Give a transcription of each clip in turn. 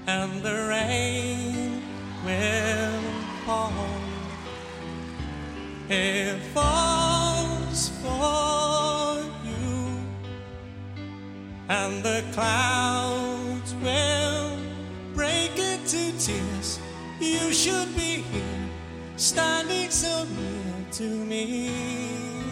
and the rain will fall. It falls for you, and the clouds will break into tears. You should be here, standing so near to me.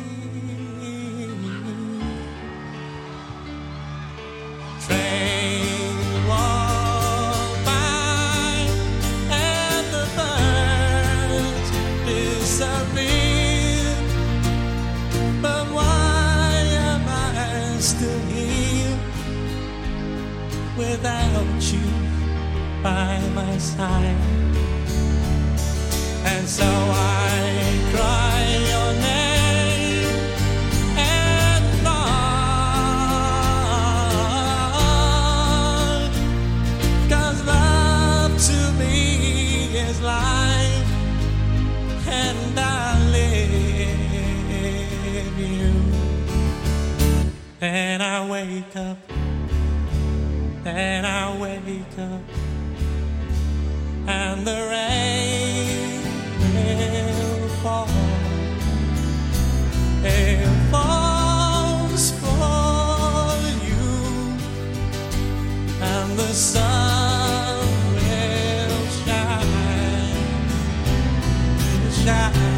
Train walk by and the birds disappear, but why am I still here without you by my side? And so I cry your name and Lord, 'cause love to me is life, and I live you. And I wake up, and I wake up, and the rain will fall. It falls for you, and the sun will shine, shine.